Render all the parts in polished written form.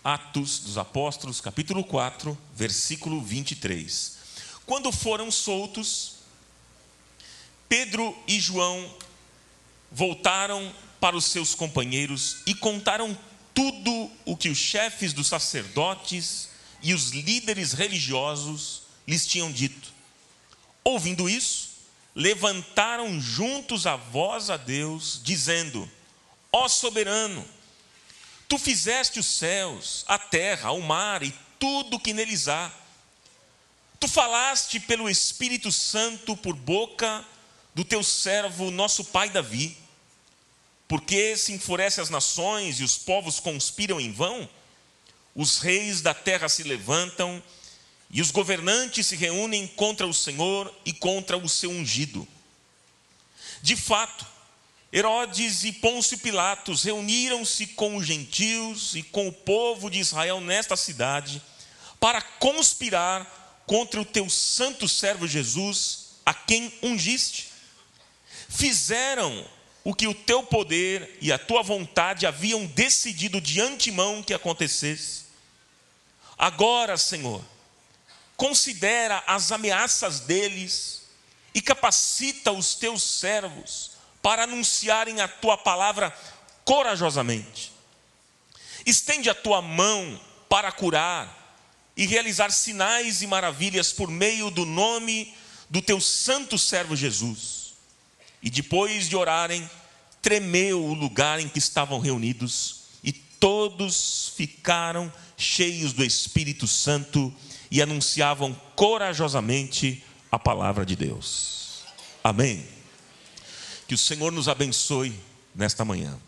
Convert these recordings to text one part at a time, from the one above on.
Atos dos Apóstolos, capítulo 4, versículo 23. Quando foram soltos, Pedro e João voltaram para os seus companheiros e contaram tudo o que os chefes dos sacerdotes e os líderes religiosos lhes tinham dito. Ouvindo isso, levantaram juntos a voz a Deus, dizendo: Ó soberano, tu fizeste os céus, a terra, o mar e tudo o que neles há. Tu falaste pelo Espírito Santo por boca do teu servo, nosso pai Davi. Porque se enfurecem as nações e os povos conspiram em vão? Os reis da terra se levantam e os governantes se reúnem contra o Senhor e contra o seu ungido. De fato, Herodes e Pôncio Pilatos reuniram-se com os gentios e com o povo de Israel nesta cidade para conspirar contra o teu santo servo Jesus, a quem ungiste. Fizeram o que o teu poder e a tua vontade haviam decidido de antemão que acontecesse. Agora, Senhor, considera as ameaças deles e capacita os teus servos para anunciarem a tua palavra corajosamente. Estende a tua mão para curar e realizar sinais e maravilhas por meio do nome do teu santo servo Jesus. E depois de orarem, tremeu o lugar em que estavam reunidos, e todos ficaram cheios do Espírito Santo e anunciavam corajosamente a palavra de Deus. Amém. Que o Senhor nos abençoe nesta manhã.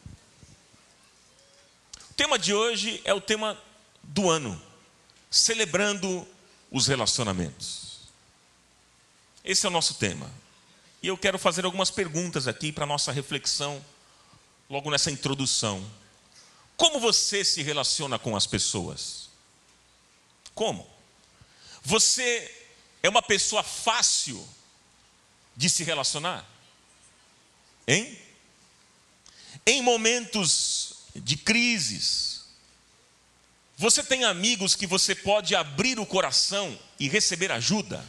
O tema de hoje é o tema do ano, celebrando os relacionamentos. Esse é o nosso tema. E eu quero fazer algumas perguntas aqui para a nossa reflexão, logo nessa introdução. Como você se relaciona com as pessoas? Como? Você é uma pessoa fácil de se relacionar? Hein? Em momentos de crises, você tem amigos que você pode abrir o coração e receber ajuda?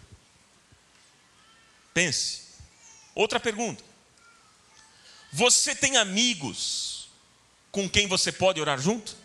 Pense. Outra pergunta. Você tem amigos com quem você pode orar junto?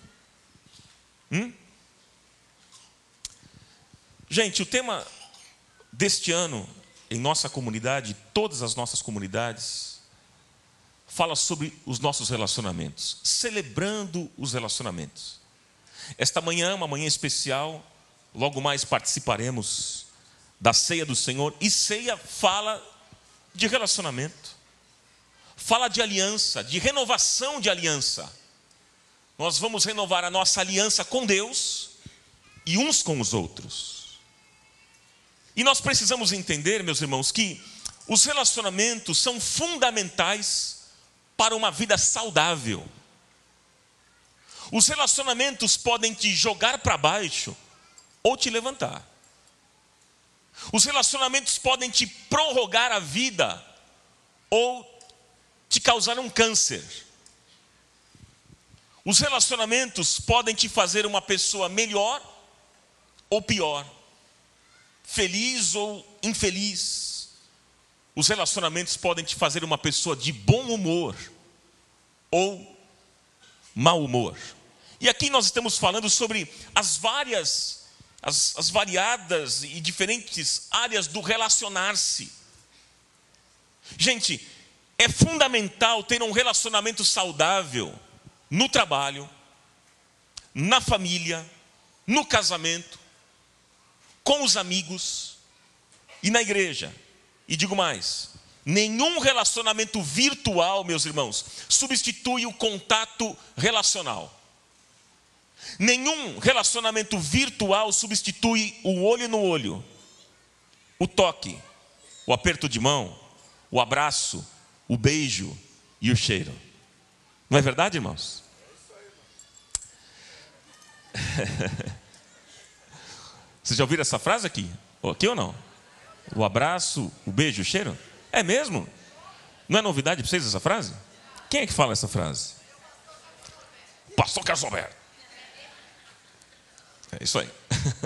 Gente, o tema deste ano em nossa comunidade, todas as nossas comunidades, fala sobre os nossos relacionamentos, celebrando os relacionamentos. Esta manhã é uma manhã especial, logo mais participaremos da ceia do Senhor, e ceia fala de relacionamento, fala de aliança, de renovação de aliança. Nós vamos renovar a nossa aliança com Deus e uns com os outros. E nós precisamos entender, meus irmãos, que os relacionamentos são fundamentais para uma vida saudável. Os relacionamentos podem te jogar para baixo ou te levantar. Os relacionamentos podem te prorrogar a vida ou te causar um câncer. Os relacionamentos podem te fazer uma pessoa melhor ou pior, feliz ou infeliz. Os relacionamentos podem te fazer uma pessoa de bom humor ou mau humor. E aqui nós estamos falando sobre as variadas e diferentes áreas do relacionar-se. Gente, é fundamental ter um relacionamento saudável no trabalho, na família, no casamento, com os amigos e na igreja. E digo mais, nenhum relacionamento virtual, meus irmãos, substitui o contato relacional. Nenhum relacionamento virtual substitui o olho no olho, o toque, o aperto de mão, o abraço, o beijo e o cheiro. Não é verdade, irmãos? Vocês já ouviram essa frase aqui? Aqui ou não? O abraço, o beijo, o cheiro? É mesmo? Não é novidade para vocês essa frase? Quem é que fala essa frase? Pastor Carlos Alberto. É isso aí.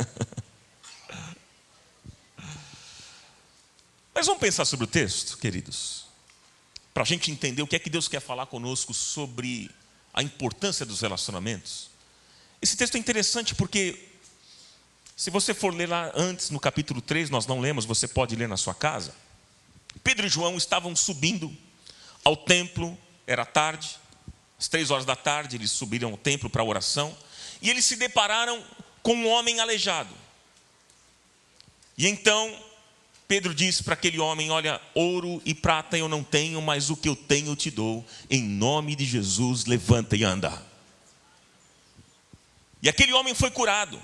Mas vamos pensar sobre o texto, queridos, para a gente entender o que é que Deus quer falar conosco sobre a importância dos relacionamentos. Esse texto é interessante porque, se você for ler lá antes, no capítulo 3, nós não lemos, você pode ler na sua casa. Pedro e João estavam subindo ao templo, era tarde, às 3 horas da tarde, eles subiram ao templo para a oração, e eles se depararam com um homem aleijado. E então Pedro disse para aquele homem: olha, ouro e prata eu não tenho, mas o que eu tenho eu te dou. Em nome de Jesus, levanta e anda. E aquele homem foi curado.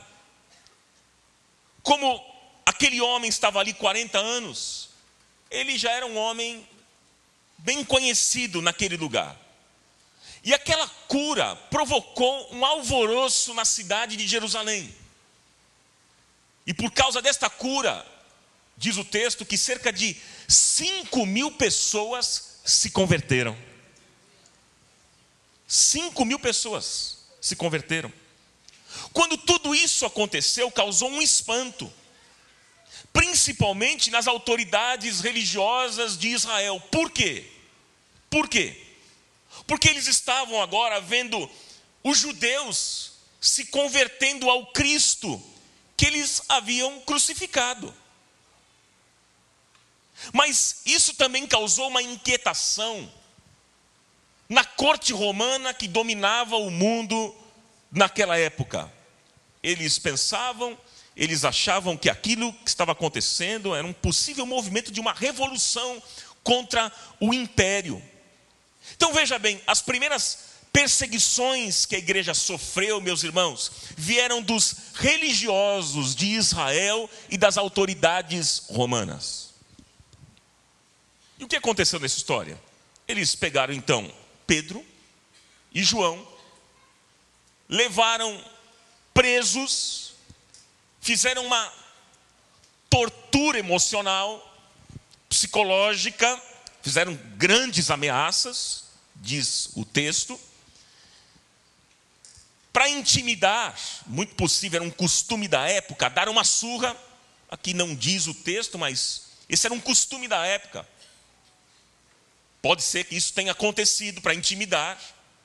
Como aquele homem estava ali 40 anos, ele já era um homem bem conhecido naquele lugar. E aquela cura provocou um alvoroço na cidade de Jerusalém. E por causa desta cura, diz o texto que cerca de 5.000 pessoas se converteram. 5.000 pessoas se converteram. Quando tudo isso aconteceu, causou um espanto, principalmente nas autoridades religiosas de Israel. Por quê? Por quê? Porque eles estavam agora vendo os judeus se convertendo ao Cristo que eles haviam crucificado. Mas isso também causou uma inquietação na corte romana que dominava o mundo naquela época. Eles pensavam, eles achavam que aquilo que estava acontecendo era um possível movimento de uma revolução contra o império. Então veja bem, as primeiras perseguições que a igreja sofreu, meus irmãos, vieram dos religiosos de Israel e das autoridades romanas. E o que aconteceu nessa história? Eles pegaram então Pedro e João, levaram presos, fizeram uma tortura emocional, psicológica, fizeram grandes ameaças, diz o texto, para intimidar. Muito possível, era um costume da época, dar uma surra. Aqui não diz o texto, mas esse era um costume da época. Pode ser que isso tenha acontecido para intimidar.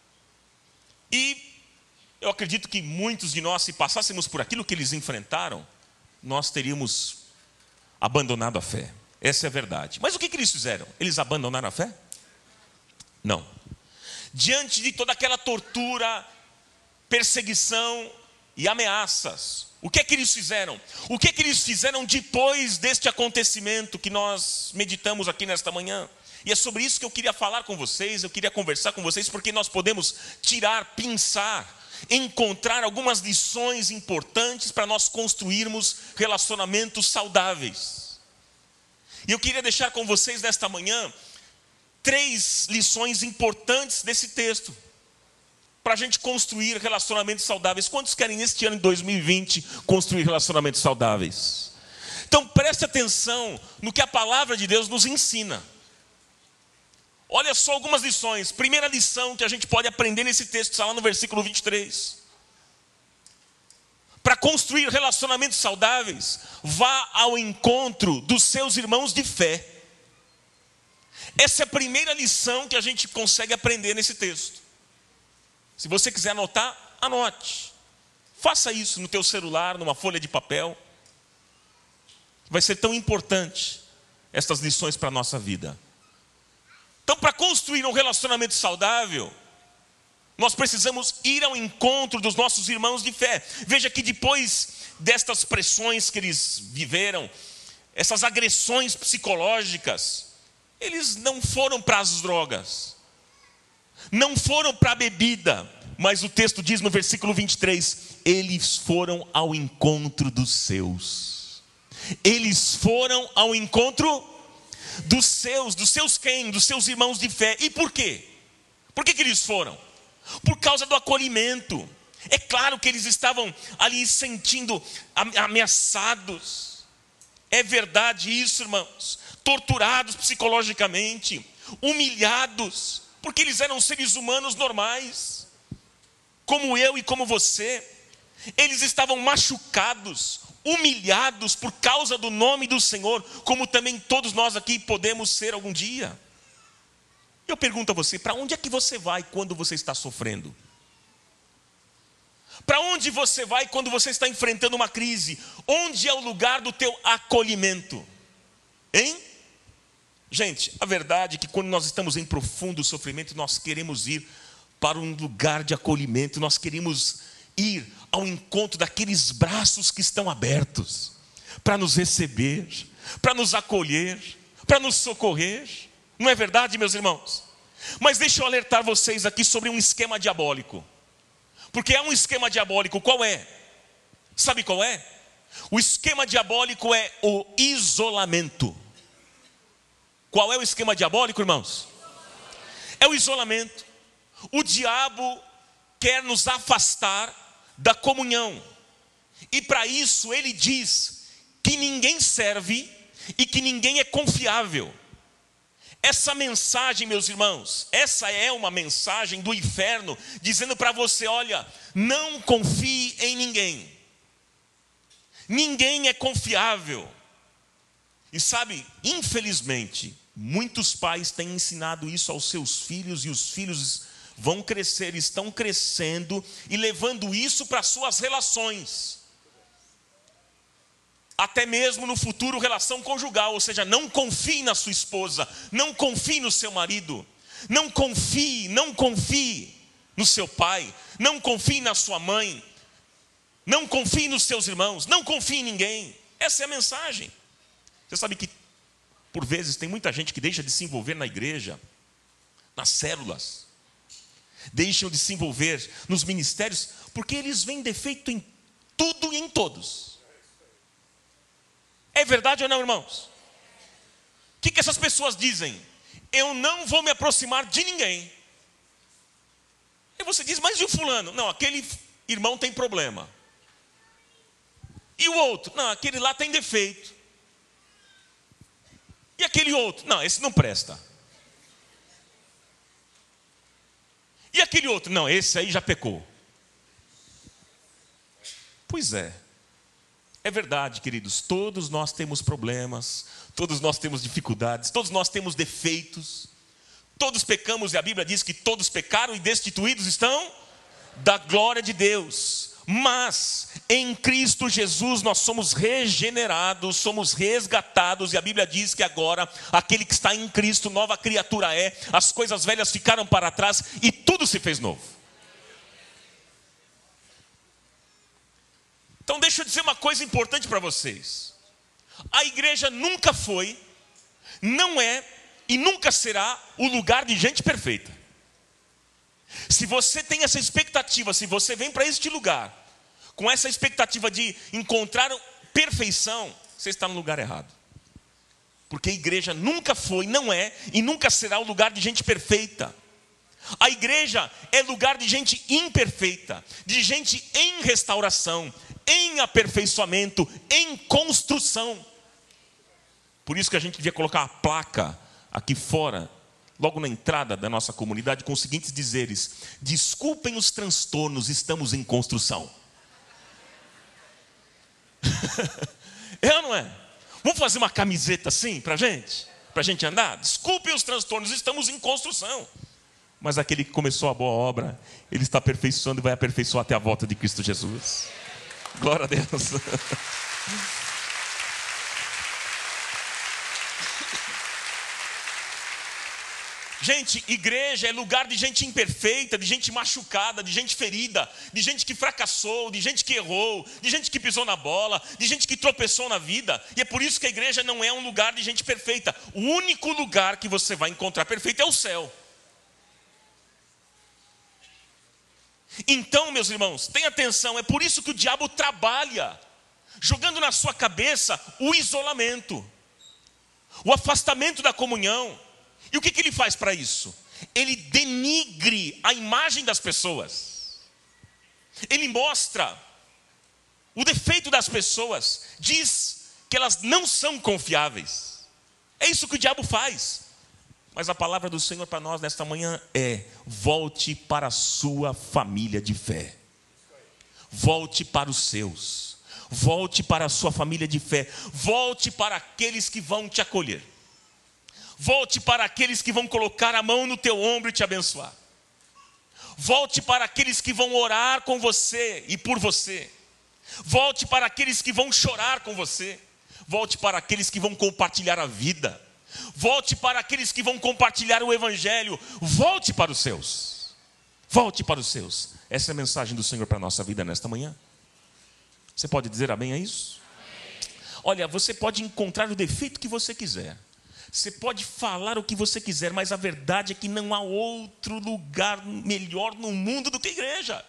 E eu acredito que muitos de nós, se passássemos por aquilo que eles enfrentaram, nós teríamos abandonado a fé. Essa é a verdade. Mas o que eles fizeram? Eles abandonaram a fé? Não. Diante de toda aquela tortura, perseguição e ameaças, o que é que eles fizeram? O que é que eles fizeram depois deste acontecimento que nós meditamos aqui nesta manhã? E é sobre isso que eu queria falar com vocês, eu queria conversar com vocês, porque nós podemos tirar, pensar, encontrar algumas lições importantes para nós construirmos relacionamentos saudáveis. E eu queria deixar com vocês nesta manhã 3 lições importantes desse texto, para a gente construir relacionamentos saudáveis. Quantos querem neste ano de 2020 construir relacionamentos saudáveis? Então preste atenção no que a palavra de Deus nos ensina. Olha só algumas lições. Primeira lição que a gente pode aprender nesse texto, está lá no versículo 23. Para construir relacionamentos saudáveis, vá ao encontro dos seus irmãos de fé. Essa é a primeira lição que a gente consegue aprender nesse texto. Se você quiser anotar, anote. Faça isso no teu celular, numa folha de papel. Vai ser tão importante estas lições para a nossa vida. Então, para construir um relacionamento saudável, nós precisamos ir ao encontro dos nossos irmãos de fé. Veja que depois destas pressões que eles viveram, essas agressões psicológicas, eles não foram para as drogas, não foram para a bebida, mas o texto diz no versículo 23, eles foram ao encontro dos seus. Eles foram ao encontro dos seus quem? Dos seus irmãos de fé. E por quê? Por que eles foram? Por causa do acolhimento. É claro que eles estavam ali sentindo ameaçados. É verdade isso, irmãos. Torturados psicologicamente, humilhados, porque eles eram seres humanos normais, como eu e como você. Eles estavam machucados, humilhados por causa do nome do Senhor, como também todos nós aqui podemos ser algum dia. Eu pergunto a você, para onde é que você vai quando você está sofrendo? Para onde você vai quando você está enfrentando uma crise? Onde é o lugar do teu acolhimento? Hein? Gente, a verdade é que quando nós estamos em profundo sofrimento, nós queremos ir para um lugar de acolhimento, nós queremos ir ao encontro daqueles braços que estão abertos, para nos receber, para nos acolher, para nos socorrer. Não é verdade, meus irmãos? Mas deixa eu alertar vocês aqui sobre um esquema diabólico. Porque é um esquema diabólico, qual é? Sabe qual é? O esquema diabólico é o isolamento. Qual é o esquema diabólico, irmãos? É o isolamento. O diabo quer nos afastar da comunhão. E para isso ele diz que ninguém serve e que ninguém é confiável. Essa mensagem, meus irmãos, essa é uma mensagem do inferno, dizendo para você, olha, não confie em ninguém. Ninguém é confiável. E sabe, infelizmente, muitos pais têm ensinado isso aos seus filhos, e os filhos vão crescer, estão crescendo e levando isso para suas relações. Até mesmo no futuro, relação conjugal, ou seja, não confie na sua esposa, não confie no seu marido, não confie no seu pai, não confie na sua mãe, não confie nos seus irmãos, não confie em ninguém. Essa é a mensagem. Você sabe que, por vezes, tem muita gente que deixa de se envolver na igreja, nas células, deixam de se envolver nos ministérios, porque eles veem defeito em tudo e em todos. É verdade ou não, irmãos? O que essas pessoas dizem? Eu não vou me aproximar de ninguém. E você diz, mas e o fulano? Não, aquele irmão tem problema. E o outro? Não, aquele lá tem defeito. E aquele outro? Não, esse não presta. E aquele outro? Não, esse aí já pecou. Pois é. É verdade, queridos, todos nós temos problemas, todos nós temos dificuldades, todos nós temos defeitos, todos pecamos, e a Bíblia diz que todos pecaram e destituídos estão da glória de Deus. Mas em Cristo Jesus nós somos regenerados, somos resgatados, e a Bíblia diz que agora aquele que está em Cristo, nova criatura é, as coisas velhas ficaram para trás e tudo se fez novo. Então deixa eu dizer uma coisa importante para vocês. A igreja nunca foi, não é e nunca será o lugar de gente perfeita. Se você tem essa expectativa, se você vem para este lugar com essa expectativa de encontrar perfeição, você está no lugar errado. Porque a igreja nunca foi, não é e nunca será o lugar de gente perfeita. A igreja é lugar de gente imperfeita, de gente em restauração, em aperfeiçoamento, em construção. Por isso que a gente devia colocar a placa aqui fora, logo na entrada da nossa comunidade, com os seguintes dizeres: desculpem os transtornos, estamos em construção. É ou não é? Vamos fazer uma camiseta assim para a gente andar? Desculpem os transtornos, estamos em construção. Mas aquele que começou a boa obra, ele está aperfeiçoando e vai aperfeiçoar até a volta de Cristo Jesus. Glória a Deus. Gente, igreja é lugar de gente imperfeita, de gente machucada, de gente ferida, de gente que fracassou, de gente que errou, de gente que pisou na bola, de gente que tropeçou na vida. E é por isso que a igreja não é um lugar de gente perfeita. O único lugar que você vai encontrar perfeito é o céu. Então, meus irmãos, tenha atenção, é por isso que o diabo trabalha, jogando na sua cabeça o isolamento, o afastamento da comunhão. E o que ele faz para isso? Ele denigre a imagem das pessoas. Ele mostra o defeito das pessoas, diz que elas não são confiáveis. É isso que o diabo faz. Mas a palavra do Senhor para nós nesta manhã é: volte para a sua família de fé. volte para os seus, volte para a sua família de fé, volte para aqueles que vão te acolher, volte para aqueles que vão colocar a mão no teu ombro e te abençoar, volte para aqueles que vão orar com você e por você, volte para aqueles que vão chorar com você, volte para aqueles que vão compartilhar a vida, volte para aqueles que vão compartilhar o evangelho, volte para os seus, volte para os seus. Essa é a mensagem do Senhor para a nossa vida nesta manhã. Você pode dizer amém a isso? Amém. Olha, você pode encontrar o defeito que você quiser, você pode falar o que você quiser, mas a verdade é que não há outro lugar melhor no mundo do que a igreja.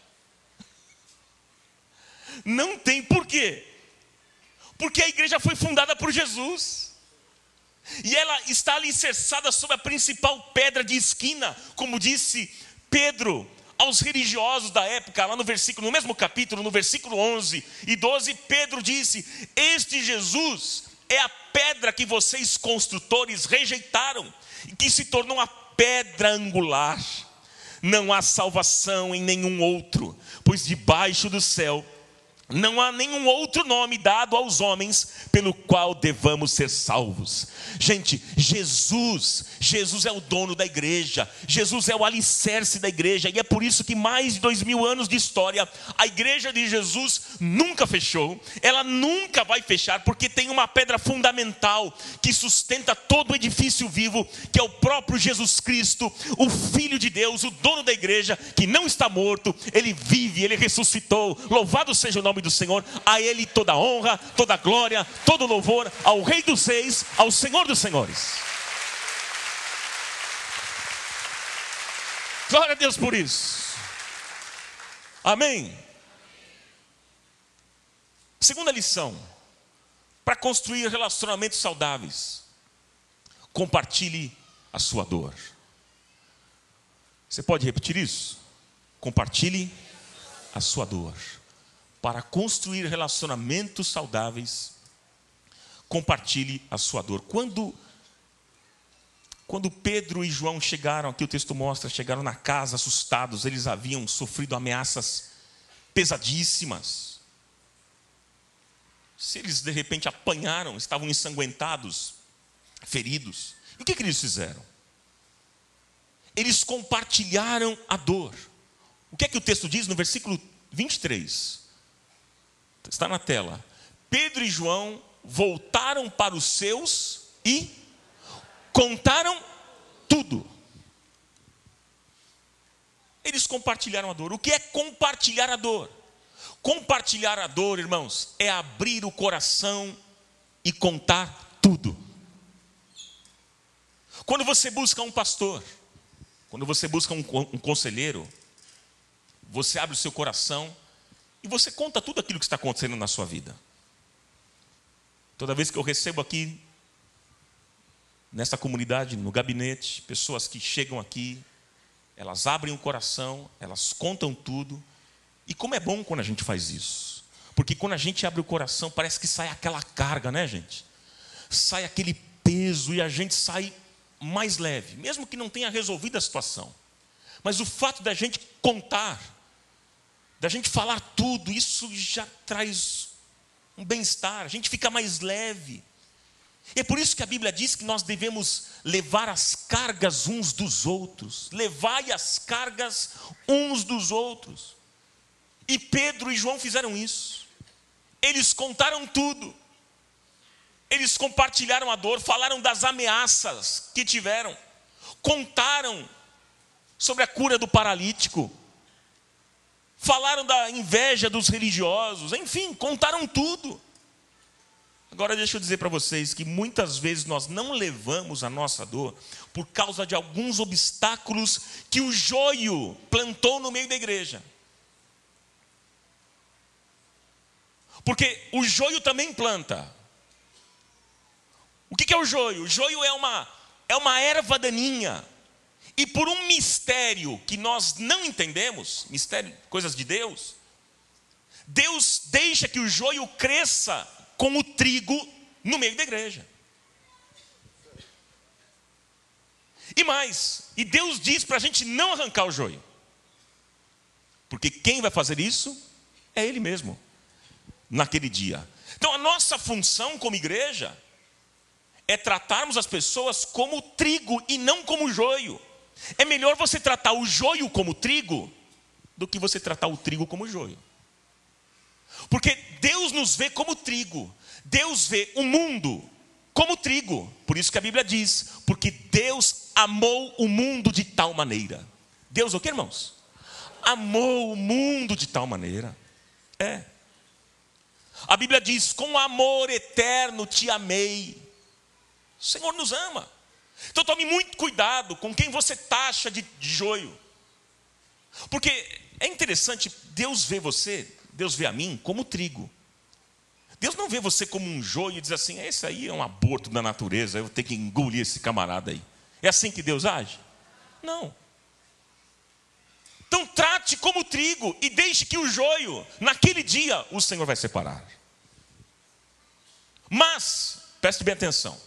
Não tem. Por quê? Porque a igreja foi fundada por Jesus, e ela está alicerçada sobre a principal pedra de esquina, como disse Pedro aos religiosos da época, lá no mesmo capítulo, no versículo 11 e 12, Pedro disse: este Jesus é a pedra que vocês construtores rejeitaram, e que se tornou a pedra angular. Não há salvação em nenhum outro, pois debaixo do céu não há nenhum outro nome dado aos homens pelo qual devamos ser salvos. Gente, Jesus é o dono da igreja, Jesus é o alicerce da igreja, e é por isso que mais de 2000 anos de história, a igreja de Jesus nunca fechou, ela nunca vai fechar, porque tem uma pedra fundamental que sustenta todo o edifício vivo, que é o próprio Jesus Cristo, o Filho de Deus, o dono da igreja, que não está morto, ele vive, ele ressuscitou. Louvado seja o nome do Senhor. A ele toda a honra, toda a glória, todo o louvor, ao Rei dos Reis, ao Senhor dos Senhores. Glória a Deus por isso. Amém. Segunda lição: para construir relacionamentos saudáveis, compartilhe a sua dor. Você pode repetir isso? Compartilhe a sua dor. Para construir relacionamentos saudáveis, compartilhe a sua dor. Quando Pedro e João chegaram, aqui o texto mostra, chegaram na casa assustados, eles haviam sofrido ameaças pesadíssimas. Se eles de repente apanharam, estavam ensanguentados, feridos, e o que eles fizeram? Eles compartilharam a dor. O que é que o texto diz no versículo 23? Está na tela. Pedro e João voltaram para os seus e contaram tudo. Eles compartilharam a dor. O que é compartilhar a dor? Compartilhar a dor, irmãos, é abrir o coração e contar tudo. Quando você busca um pastor, quando você busca um conselheiro, você abre o seu coração e você conta tudo aquilo que está acontecendo na sua vida. Toda vez que eu recebo aqui, nessa comunidade, no gabinete, pessoas que chegam aqui, elas abrem o coração, elas contam tudo. E como é bom quando a gente faz isso. Porque quando a gente abre o coração, parece que sai aquela carga, né, gente? Sai aquele peso e a gente sai mais leve, mesmo que não tenha resolvido a situação. Mas o fato da gente contar, da gente falar tudo, isso já traz um bem-estar, a gente fica mais leve. E é por isso que a Bíblia diz que nós devemos levar as cargas uns dos outros. Levai as cargas uns dos outros. E Pedro e João fizeram isso. Eles contaram tudo. Eles compartilharam a dor, falaram das ameaças que tiveram. Contaram sobre a cura do paralítico. Falaram da inveja dos religiosos, enfim, contaram tudo. Agora deixa eu dizer para vocês que muitas vezes nós não levamos a nossa dor por causa de alguns obstáculos que o joio plantou no meio da igreja. Porque o joio também planta. O que é o joio? O joio é uma erva daninha. E por um mistério que nós não entendemos, mistério, coisas de Deus, Deus deixa que o joio cresça com o trigo no meio da igreja. E mais, e Deus diz para a gente não arrancar o joio. Porque quem vai fazer isso É Ele mesmo, naquele dia. Então a nossa função como igreja é tratarmos as pessoas como trigo e não como joio. É melhor você tratar o joio como trigo do que você tratar o trigo como joio. Porque Deus nos vê como trigo. Deus vê o mundo como trigo. Por isso que a Bíblia diz, porque Deus amou o mundo de tal maneira. Deus o que, irmãos? Amou o mundo de tal maneira. A Bíblia diz, com amor eterno te amei. O Senhor nos ama. Então tome muito cuidado com quem você taxa de joio. Porque é interessante, Deus vê você, Deus vê a mim como trigo. Deus não vê você como um joio e diz assim, esse aí é um aborto da natureza, eu vou ter que engolir esse camarada aí. É assim que Deus age? Não. Então trate como trigo e deixe que o joio, naquele dia, o Senhor vai separar. Mas, preste bem atenção.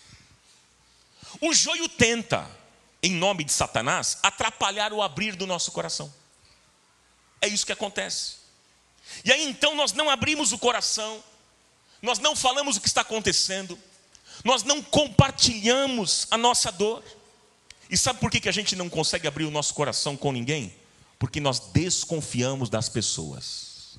O joio tenta, em nome de Satanás, atrapalhar o abrir do nosso coração. É isso que acontece. E aí então nós não abrimos o coração, nós não falamos o que está acontecendo, nós não compartilhamos a nossa dor. E sabe por que a gente não consegue abrir o nosso coração com ninguém? Porque nós desconfiamos das pessoas.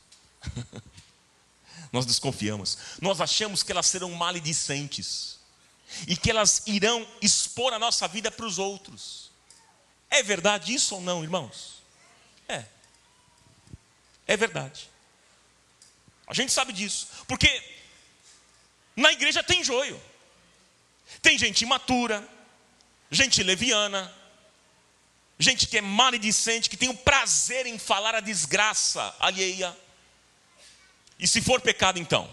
Nós desconfiamos. Nós achamos que elas serão maledicentes e que elas irão expor a nossa vida para os outros. É verdade isso ou não, irmãos? É verdade. A gente sabe disso. Porque na igreja tem joio. Tem gente imatura, gente leviana, gente que é maledicente, que tem o prazer em falar a desgraça alheia. E se for pecado, então?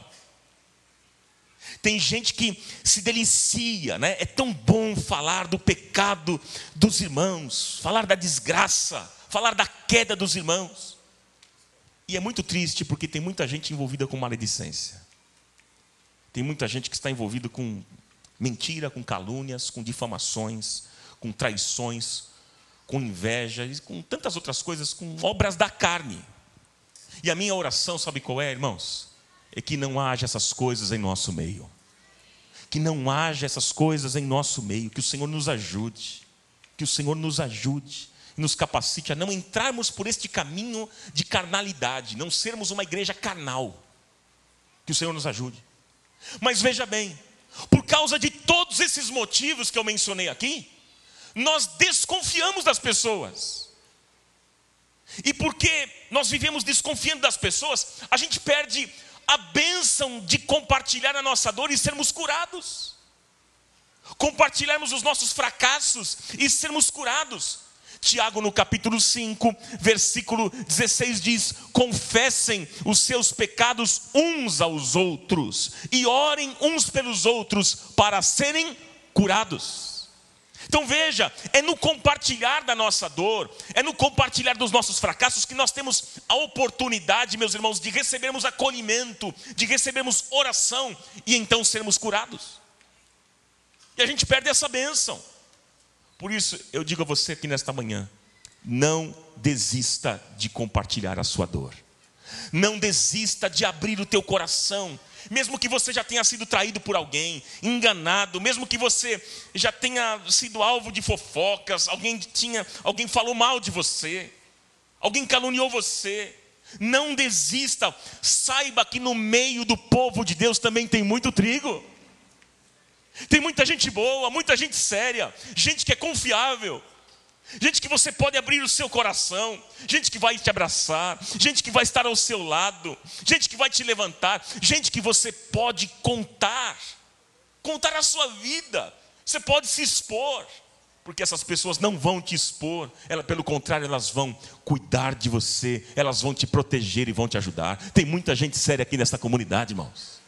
Tem gente que se delicia, né? É tão bom falar do pecado dos irmãos, falar da desgraça, falar da queda dos irmãos. E é muito triste porque tem muita gente envolvida com maledicência. Tem muita gente que está envolvida com mentira, com calúnias, com difamações, com traições, com inveja e com tantas outras coisas, com obras da carne. E a minha oração, sabe qual é, irmãos? É que não haja essas coisas em nosso meio. Que não haja essas coisas em nosso meio. Que o Senhor nos ajude. Que o Senhor nos ajude e nos capacite a não entrarmos por este caminho de carnalidade, não sermos uma igreja carnal. Que o Senhor nos ajude. Mas veja bem, por causa de todos esses motivos que eu mencionei aqui, nós desconfiamos das pessoas. E porque nós vivemos desconfiando das pessoas, a gente perde a bênção de compartilhar a nossa dor e sermos curados. Compartilharmos os nossos fracassos e sermos curados. Tiago no capítulo 5, versículo 16 diz, confessem os seus pecados uns aos outros e orem uns pelos outros para serem curados. Então veja, é no compartilhar da nossa dor, é no compartilhar dos nossos fracassos que nós temos a oportunidade, meus irmãos, de recebermos acolhimento, de recebermos oração e então sermos curados. E a gente perde essa bênção. Por isso eu digo a você aqui nesta manhã, não desista de compartilhar a sua dor. Não desista de abrir o teu coração. Mesmo que você já tenha sido traído por alguém, enganado, mesmo que você já tenha sido alvo de fofocas, alguém falou mal de você, alguém caluniou você, não desista. Saiba que no meio do povo de Deus também tem muito trigo. Tem muita gente boa, muita gente séria, gente que é confiável, gente que você pode abrir o seu coração, gente que vai te abraçar, gente que vai estar ao seu lado, gente que vai te levantar, gente que você pode contar a sua vida. Você pode se expor, porque essas pessoas não vão te expor, pelo contrário, elas vão cuidar de você, elas vão te proteger e vão te ajudar. Tem muita gente séria aqui nessa comunidade, irmãos.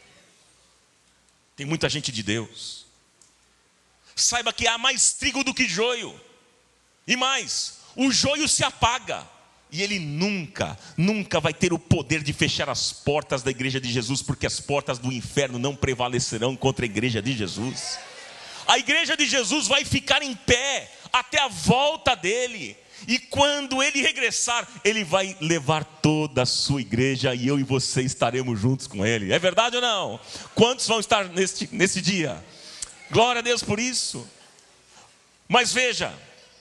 Tem muita gente de Deus. Saiba que há mais trigo do que joio. E mais, o joio se apaga. E ele nunca vai ter o poder de fechar as portas da igreja de Jesus, porque as portas do inferno não prevalecerão contra a igreja de Jesus. A igreja de Jesus vai ficar em pé até a volta dele. E quando ele regressar, ele vai levar toda a sua igreja e eu e você estaremos juntos com ele. É verdade ou não? Quantos vão estar nesse dia? Glória a Deus por isso. Mas veja,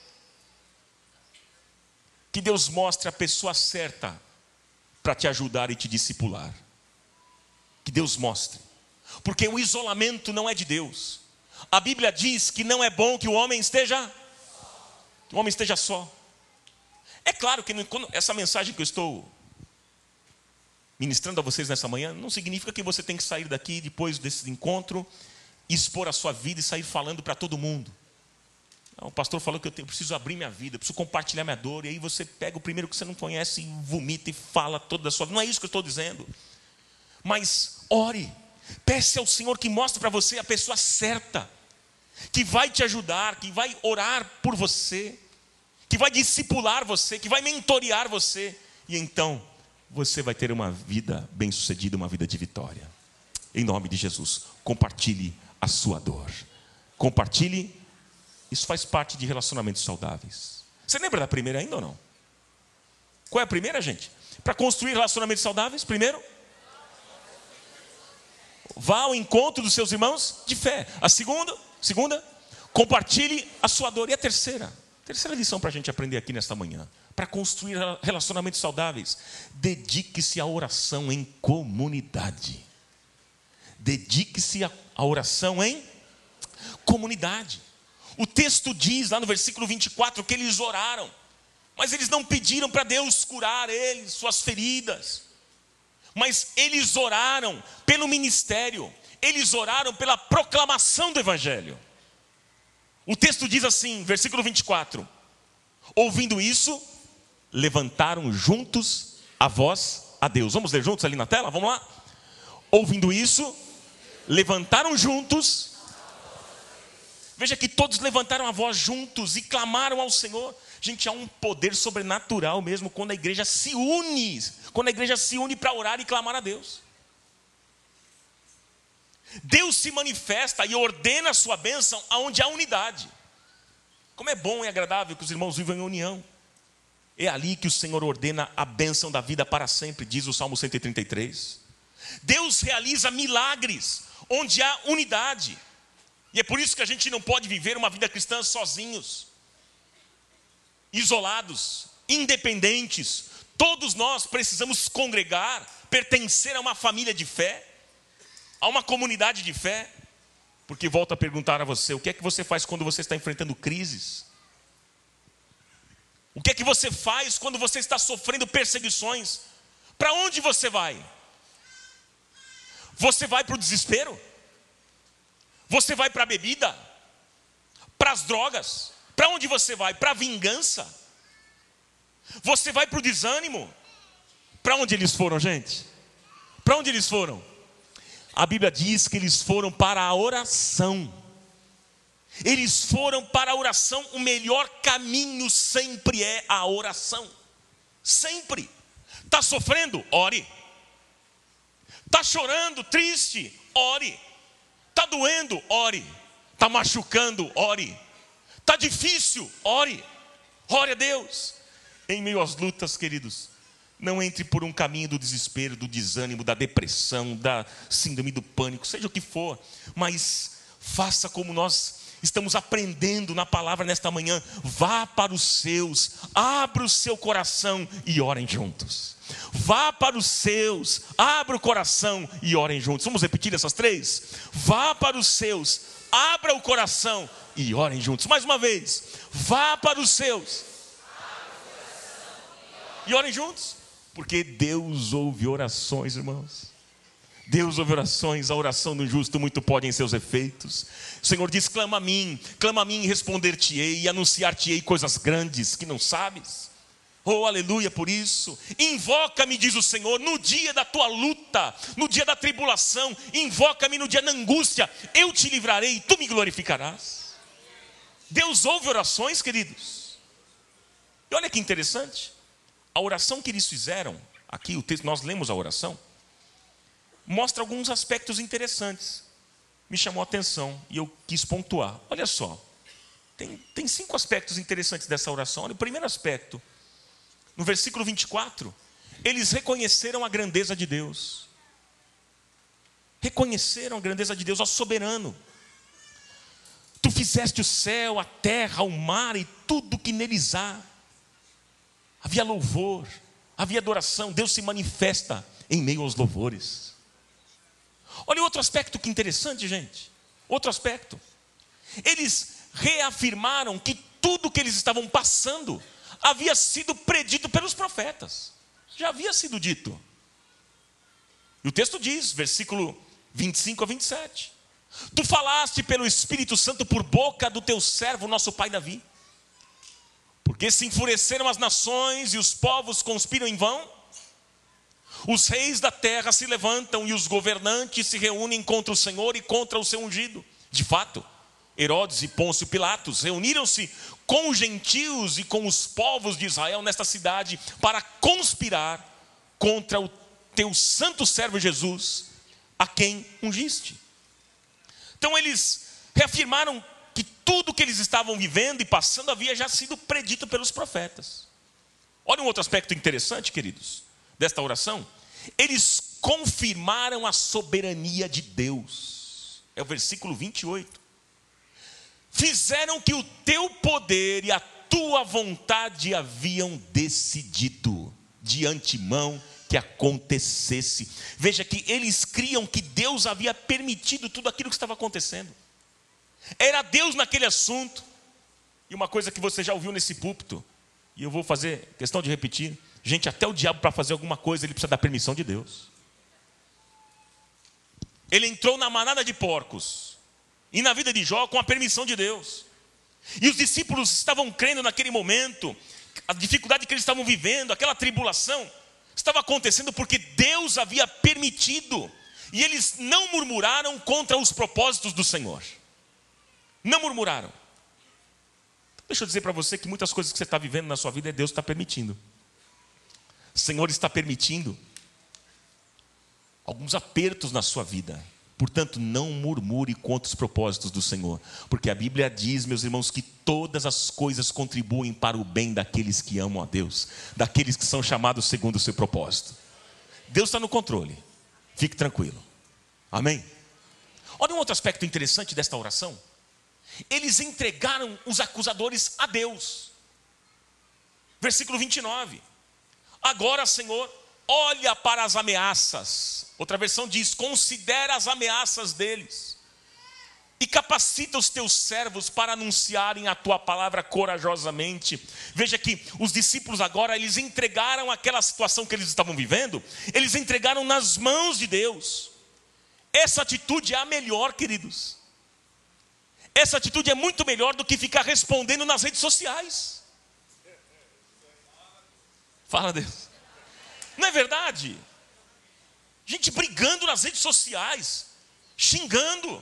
que Deus mostre a pessoa certa para te ajudar e te discipular. Que Deus mostre. Porque o isolamento não é de Deus. A Bíblia diz que não é bom que o homem esteja só. É claro que essa mensagem que eu estou ministrando a vocês nessa manhã não significa que você tem que sair daqui depois desse encontro, expor a sua vida e sair falando para todo mundo. Não, o pastor falou que eu preciso abrir minha vida, eu preciso compartilhar minha dor, e aí você pega o primeiro que você não conhece e vomita e fala toda a sua vida. Não é isso que eu estou dizendo. Mas ore, peça ao Senhor que mostre para você a pessoa certa, que vai te ajudar, que vai orar por você, que vai discipular você, que vai mentorear você. E então você vai ter uma vida bem-sucedida, uma vida de vitória. Em nome de Jesus, compartilhe a sua dor. Compartilhe. Isso faz parte de relacionamentos saudáveis. Você lembra da primeira ainda ou não? Qual é a primeira, gente? Para construir relacionamentos saudáveis, primeiro, vá ao encontro dos seus irmãos de fé. A segunda, compartilhe a sua dor. E a terceira lição para a gente aprender aqui nesta manhã. Para construir relacionamentos saudáveis, dedique-se à oração em comunidade. Dedique-se à oração em comunidade. O texto diz lá no versículo 24 que eles oraram, mas eles não pediram para Deus curar eles, suas feridas. Mas eles oraram pelo ministério, eles oraram pela proclamação do evangelho. O texto diz assim, versículo 24: ouvindo isso, levantaram juntos a voz a Deus. Vamos ler juntos ali na tela? Vamos lá? Ouvindo isso, levantaram juntos. Veja que todos levantaram a voz juntos e clamaram ao Senhor. Gente, há um poder sobrenatural mesmo quando a igreja se une. Quando a igreja se une para orar e clamar a Deus. Deus se manifesta e ordena a sua bênção aonde há unidade. Como é bom e agradável que os irmãos vivam em união. É ali que o Senhor ordena a bênção da vida para sempre, diz o Salmo 133. Deus realiza milagres onde há unidade. E é por isso que a gente não pode viver uma vida cristã sozinhos, isolados, independentes. Todos nós precisamos congregar, pertencer a uma família de fé, a uma comunidade de fé. Porque volto a perguntar a você, o que é que você faz quando você está enfrentando crises? O que é que você faz quando você está sofrendo perseguições? Para onde você vai? Você vai para o desespero? Você vai para a bebida? Para as drogas? Para onde você vai? Para a vingança? Você vai para o desânimo? Para onde eles foram, gente? Para onde eles foram? A Bíblia diz que eles foram para a oração. Eles foram para a oração. O melhor caminho sempre é a oração. Sempre. Está sofrendo? Ore. Está chorando, triste? Ore. Está doendo? Ore. Está machucando? Ore. Está difícil? Ore. Ore a Deus. Em meio às lutas, queridos, não entre por um caminho do desespero, do desânimo, da depressão, da síndrome do pânico, seja o que for. Mas faça como nós estamos aprendendo na palavra nesta manhã. Vá para os seus, abra o seu coração e orem juntos. Vá para os seus, abra o coração e orem juntos. Vamos repetir essas três? Vá para os seus, abra o coração e orem juntos. Mais uma vez. Vá para os seus e orem juntos. Porque Deus ouve orações, irmãos. Deus ouve orações. A oração do justo muito pode em seus efeitos. O Senhor diz: clama a mim e responder-te-ei, e anunciar-te-ei coisas grandes que não sabes. Oh, aleluia por isso. Invoca-me, diz o Senhor, no dia da tua luta, no dia da tribulação. Invoca-me no dia da angústia. Eu te livrarei e tu me glorificarás. Deus ouve orações, queridos. E olha que interessante. A oração que eles fizeram, aqui o texto, nós lemos a oração, mostra alguns aspectos interessantes. Me chamou a atenção e eu quis pontuar. Olha só. Tem 5 aspectos interessantes dessa oração. Olha, o primeiro aspecto, no versículo 24, eles reconheceram a grandeza de Deus. Reconheceram a grandeza de Deus, ó soberano. Tu fizeste o céu, a terra, o mar e tudo que neles há. Havia louvor, havia adoração. Deus se manifesta em meio aos louvores. Olha outro aspecto que interessante, gente. Outro aspecto. Eles reafirmaram que tudo que eles estavam passando havia sido predito pelos profetas. Já havia sido dito. E o texto diz, versículo 25 a 27. Tu falaste pelo Espírito Santo por boca do teu servo, nosso pai Davi. Porque se enfureceram as nações e os povos conspiram em vão. Os reis da terra se levantam e os governantes se reúnem contra o Senhor e contra o seu ungido. De fato, Herodes e Pôncio Pilatos reuniram-se com os gentios e com os povos de Israel nesta cidade para conspirar contra o teu santo servo Jesus, a quem ungiste. Então eles reafirmaram que tudo que eles estavam vivendo e passando havia já sido predito pelos profetas. Olha um outro aspecto interessante, queridos, desta oração. Eles confirmaram a soberania de Deus. É o versículo 28. Fizeram que o teu poder e a tua vontade haviam decidido de antemão que acontecesse. Veja que eles criam que Deus havia permitido tudo aquilo que estava acontecendo. Era Deus naquele assunto. E uma coisa que você já ouviu nesse púlpito, e eu vou fazer questão de repetir: gente, até o diabo, para fazer alguma coisa, ele precisa da permissão de Deus. Ele entrou na manada de porcos e na vida de Jó com a permissão de Deus. E os discípulos estavam crendo naquele momento. A dificuldade que eles estavam vivendo, aquela tribulação, estava acontecendo porque Deus havia permitido. E eles não murmuraram contra os propósitos do Senhor. Não murmuraram. Deixa eu dizer para você que muitas coisas que você está vivendo na sua vida, Deus está permitindo. O Senhor está permitindo alguns apertos na sua vida. Portanto, não murmure contra os propósitos do Senhor. Porque a Bíblia diz, meus irmãos, que todas as coisas contribuem para o bem daqueles que amam a Deus. Daqueles que são chamados segundo o seu propósito. Deus está no controle. Fique tranquilo. Amém? Olha um outro aspecto interessante desta oração. Eles entregaram os acusadores a Deus. Versículo 29. Agora, Senhor, olha para as ameaças. Outra versão diz, considera as ameaças deles. E capacita os teus servos para anunciarem a tua palavra corajosamente. Veja que os discípulos agora, eles entregaram aquela situação que eles estavam vivendo. Eles entregaram nas mãos de Deus. Essa atitude é a melhor, queridos. Essa atitude é muito melhor do que ficar respondendo nas redes sociais. Fala, Deus. Não é verdade? Gente brigando nas redes sociais, xingando.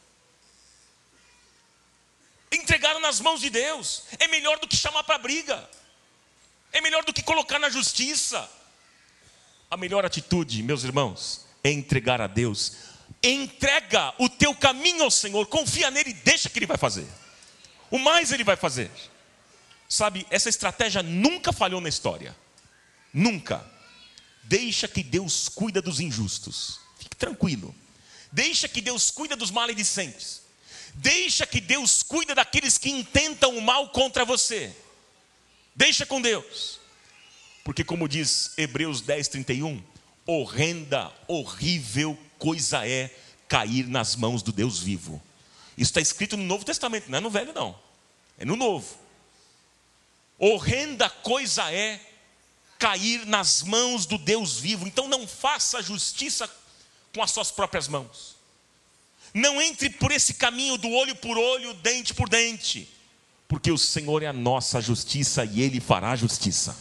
Entregaram nas mãos de Deus. É melhor do que chamar para briga. É melhor do que colocar na justiça. A melhor atitude, meus irmãos, é entregar a Deus. Entrega o teu caminho ao Senhor. Confia nele e deixa que Ele vai fazer. O mais Ele vai fazer. Sabe, essa estratégia nunca falhou na história. Nunca. Deixa que Deus cuida dos injustos. Fique tranquilo. Deixa que Deus cuida dos maledicentes. Deixa que Deus cuida daqueles que intentam o mal contra você. Deixa com Deus. Porque como diz Hebreus 10:31, horrenda, horrível coisa é cair nas mãos do Deus vivo. Isso está escrito no Novo Testamento, não é no Velho não. É no Novo. Horrenda coisa é cair nas mãos do Deus vivo. Então não faça justiça com as suas próprias mãos. Não entre por esse caminho do olho por olho, dente por dente. Porque o Senhor é a nossa justiça e Ele fará justiça.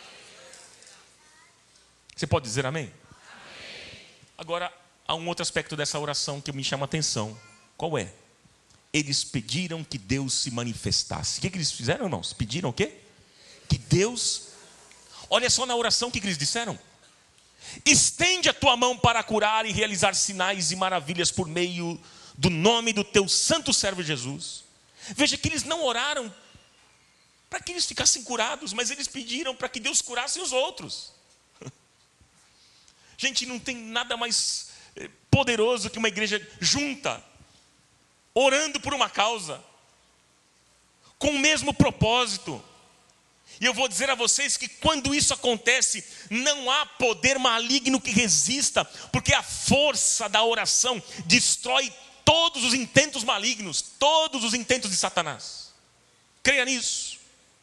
Você pode dizer amém? Amém. Agora, há um outro aspecto dessa oração que me chama a atenção. Qual é? Eles pediram que Deus se manifestasse. O que eles fizeram, irmãos? Pediram o quê? Que Deus... Olha só na oração o que eles disseram. Estende a tua mão para curar e realizar sinais e maravilhas por meio do nome do teu santo servo Jesus. Veja que eles não oraram para que eles ficassem curados, mas eles pediram para que Deus curasse os outros. Gente, não tem nada mais poderoso que uma igreja junta, orando por uma causa, com o mesmo propósito. E eu vou dizer a vocês que quando isso acontece, não há poder maligno que resista, porque a força da oração destrói todos os intentos malignos, todos os intentos de Satanás. Creia nisso.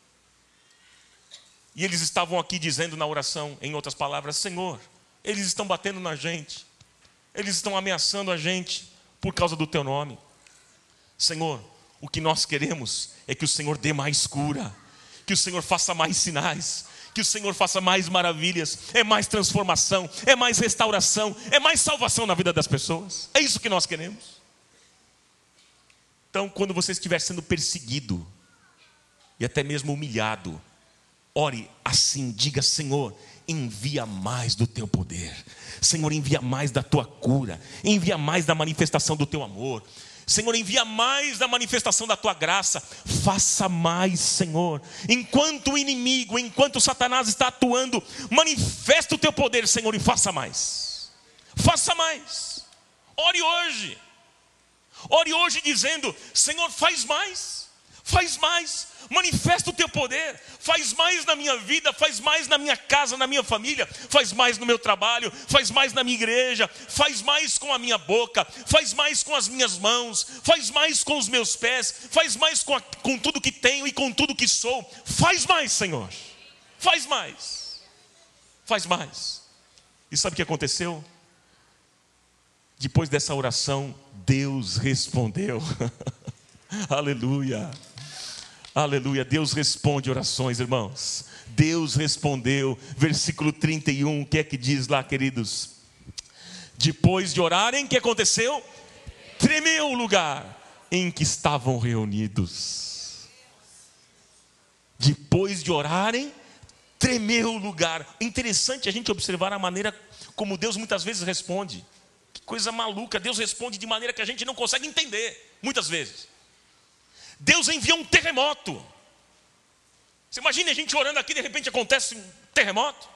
E eles estavam aqui dizendo na oração, em outras palavras: Senhor, eles estão batendo na gente, eles estão ameaçando a gente por causa do teu nome. Senhor, o que nós queremos é que o Senhor dê mais cura, que o Senhor faça mais sinais, que o Senhor faça mais maravilhas, é mais transformação, é mais restauração, é mais salvação na vida das pessoas. É isso que nós queremos. Então, quando você estiver sendo perseguido e até mesmo humilhado, ore assim, diga: Senhor, envia mais do teu poder. Senhor, envia mais da tua cura, envia mais da manifestação do teu amor. Senhor, envia mais da manifestação da tua graça. Faça mais, Senhor. Enquanto o inimigo, enquanto Satanás está atuando, manifesta o teu poder, Senhor, e faça mais. Faça mais. Ore hoje. Ore hoje dizendo: Senhor, faz mais. Faz mais. Manifesta o teu poder. Faz mais na minha vida, faz mais na minha casa, na minha família, faz mais no meu trabalho, faz mais na minha igreja, faz mais com a minha boca, faz mais com as minhas mãos, faz mais com os meus pés, faz mais com tudo que tenho e com tudo que sou. Faz mais, Senhor. Faz mais. Faz mais. E sabe o que aconteceu? Depois dessa oração, Deus respondeu. Aleluia. Aleluia, Deus responde orações, irmãos. Deus respondeu. Versículo 31, o que é que diz lá, queridos? Depois de orarem, o que aconteceu? Tremeu o lugar em que estavam reunidos. Depois de orarem, tremeu o lugar. É interessante a gente observar a maneira como Deus muitas vezes responde. Que coisa maluca, Deus responde de maneira que a gente não consegue entender, muitas vezes. Deus envia um terremoto. Você imagina a gente orando aqui, de repente acontece um terremoto?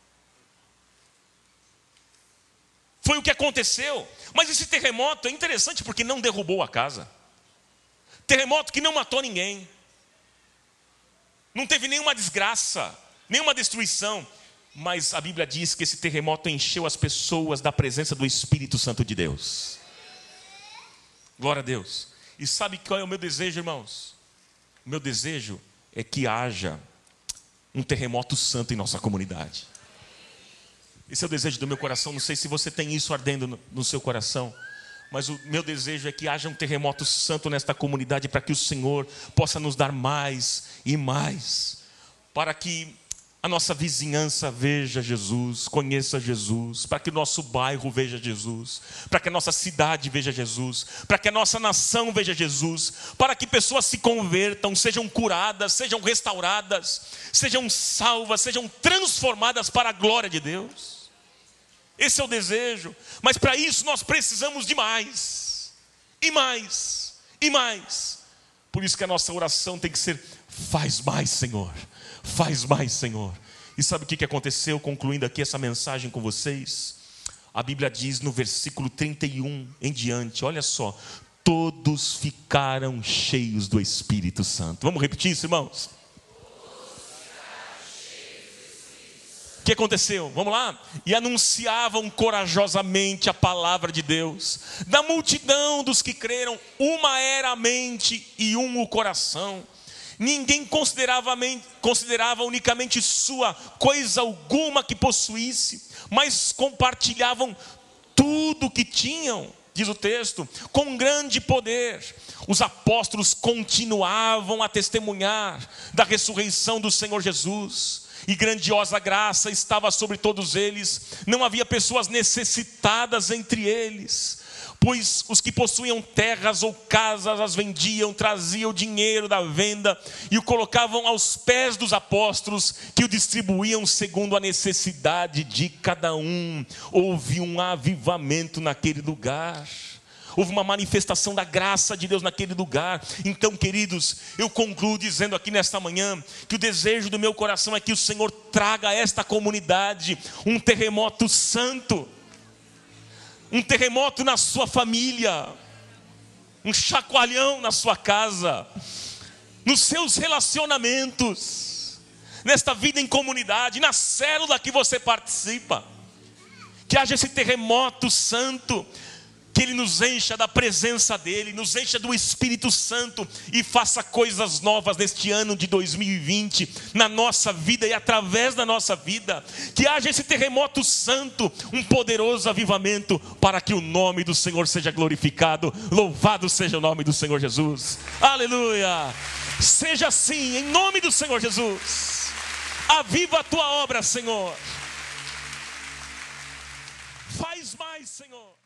Foi o que aconteceu. Mas esse terremoto é interessante porque não derrubou a casa. Terremoto que não matou ninguém. Não teve nenhuma desgraça, nenhuma destruição. Mas a Bíblia diz que esse terremoto encheu as pessoas da presença do Espírito Santo de Deus. Glória a Deus. E sabe qual é o meu desejo, irmãos? O meu desejo é que haja um terremoto santo em nossa comunidade. Esse é o desejo do meu coração. Não sei se você tem isso ardendo no seu coração, mas o meu desejo é que haja um terremoto santo nesta comunidade, para que o Senhor possa nos dar mais e mais, para que a nossa vizinhança veja Jesus, conheça Jesus, para que o nosso bairro veja Jesus, para que a nossa cidade veja Jesus, para que a nossa nação veja Jesus, para que pessoas se convertam, sejam curadas, sejam restauradas, sejam salvas, sejam transformadas para a glória de Deus. Esse é o desejo, mas para isso nós precisamos de mais, e mais, e mais. Por isso que a nossa oração tem que ser: faz mais, Senhor. Faz mais, Senhor. E sabe o que aconteceu, concluindo aqui essa mensagem com vocês? A Bíblia diz no versículo 31 em diante, olha só: todos ficaram cheios do Espírito Santo. Vamos repetir isso, irmãos? O que aconteceu? Vamos lá. E anunciavam corajosamente a palavra de Deus. Da multidão dos que creram, uma era a mente e um o coração. Ninguém considerava unicamente sua coisa alguma que possuísse, mas compartilhavam tudo o que tinham, diz o texto, com grande poder. Os apóstolos continuavam a testemunhar da ressurreição do Senhor Jesus, e grandiosa graça estava sobre todos eles. Não havia pessoas necessitadas entre eles, pois os que possuíam terras ou casas as vendiam, traziam o dinheiro da venda e o colocavam aos pés dos apóstolos, que o distribuíam segundo a necessidade de cada um. Houve um avivamento naquele lugar. Houve uma manifestação da graça de Deus naquele lugar. Então, queridos, eu concluo dizendo aqui nesta manhã que o desejo do meu coração é que o Senhor traga a esta comunidade um terremoto santo, um terremoto na sua família, um chacoalhão na sua casa, nos seus relacionamentos, nesta vida em comunidade, na célula que você participa. Que haja esse terremoto santo, que Ele nos encha da presença dEle, nos encha do Espírito Santo e faça coisas novas neste ano de 2020, na nossa vida e através da nossa vida. Que haja esse terremoto santo, um poderoso avivamento, para que o nome do Senhor seja glorificado. Louvado seja o nome do Senhor Jesus. Aleluia! Seja assim, em nome do Senhor Jesus. Aviva a tua obra, Senhor. Faz mais, Senhor.